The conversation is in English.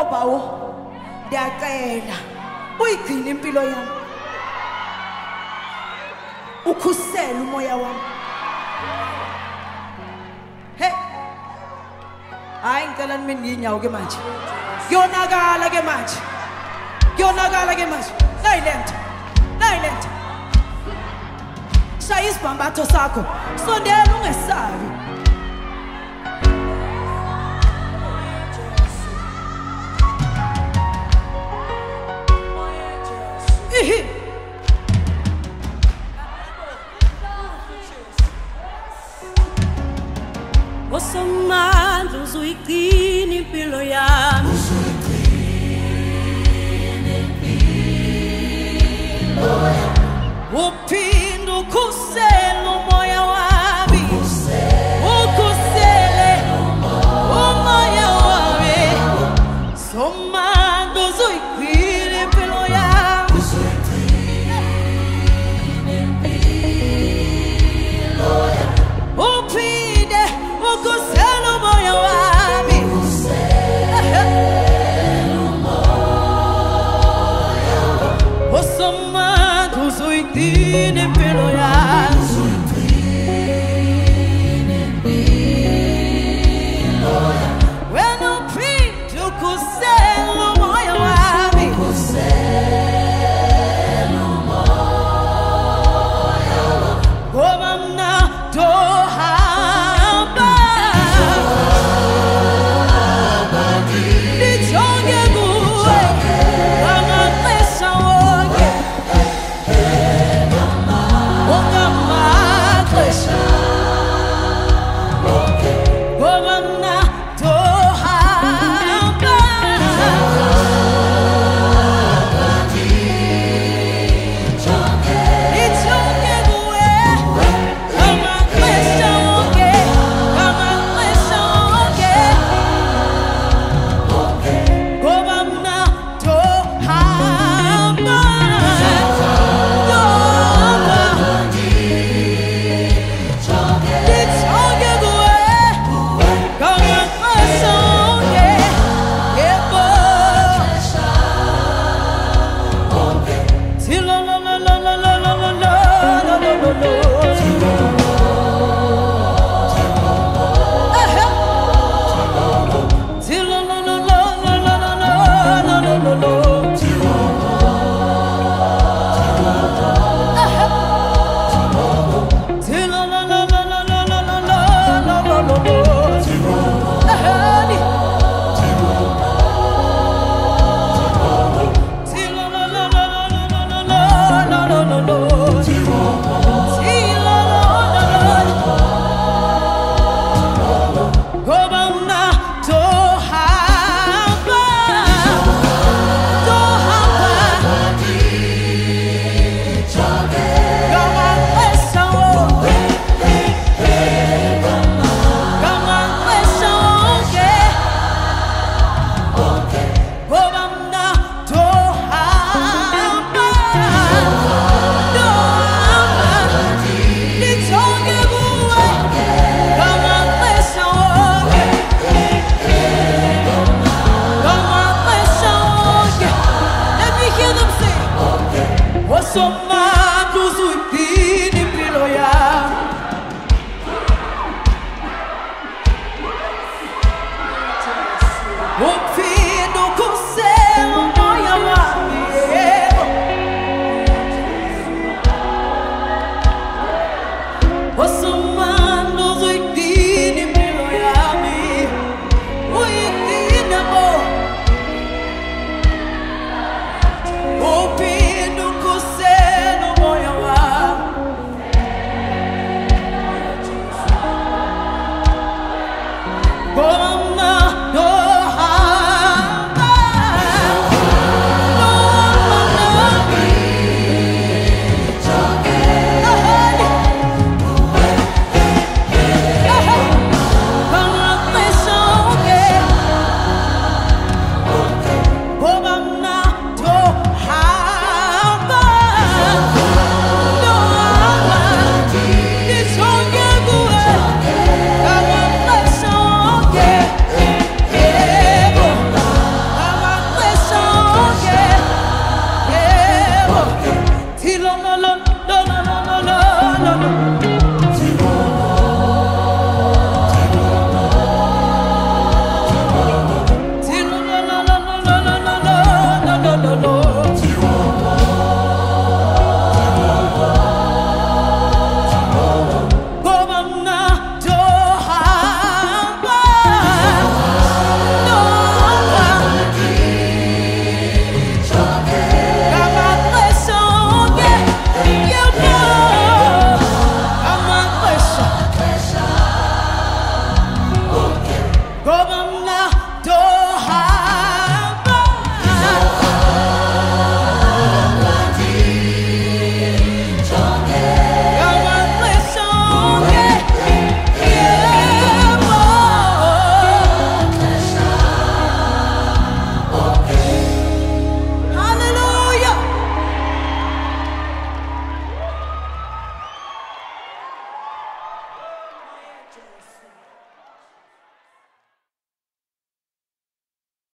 bawo ndiyacela uyigcina impilo yami ukhusela umoya wami hey hayi ngicela mina ngiyinyawo ke manje kuyonakala ke manje nayilento shaya isibhambatho sakho sondela ungesabi Osomandla uzuyigcina impilo yami uphinde ukhusele umoya wami ukhusele umoya wami somandla uzuyigcina impilo yami uphinde ukhusele umoya wami osomandla uzuyigcina impilo yami wena uphinde ukhusele umoya wami ngoba mna ndohamba ndijonge kuwe ngamaxesha wonke ongamaxesha ngoba mna ndohamba ndijonge kuwe ngamaxesha wonke ngoba mna ndohamba ndijonge kuwe ngamaxesha wonke yebo osomandla uzuyigcina impilo yami uphinde